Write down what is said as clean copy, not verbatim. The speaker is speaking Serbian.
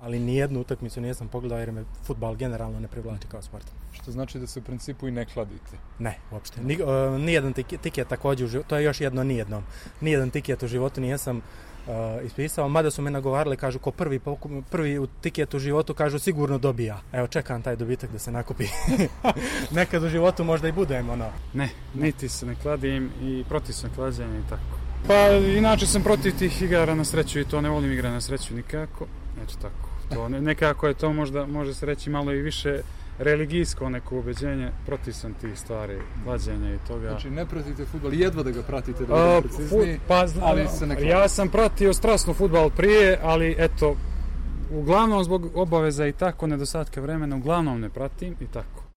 ali nijednu utakmicu nisam pogledao jer me fudbal generalno ne privlači kao sport. Što znači da se u principu i ne kladite? Ne, uopšte. Nijedan tiket također u životu, to je još jedno nijednom. Nijedan tiket u životu nisam ispisao, mada su me nagovarali, kažu ko prvi u tiket u životu, kažu sigurno dobija. Evo, čekam taj dobitak da se nakupi. Nekad u životu možda i budem, ono. Ne, niti se ne kladim i protiv sam klađenja i tako. Pa, inače sam protiv tih igara na sreću i to ne volim igra na sreću nikako. Eto tako. To nekako je to možda može se reći malo i više religijsko neko ubeđenje, protiv sam tih stvari, klađenja i toga. Znači ne pratite fudbal, jedva da ga pratite, da budete precizniji, ali se ne kladite. Ja sam pratio strasno fudbal prije, ali eto, uglavnom zbog obaveza i tako, nedostatka vremena, uglavnom ne pratim i tako.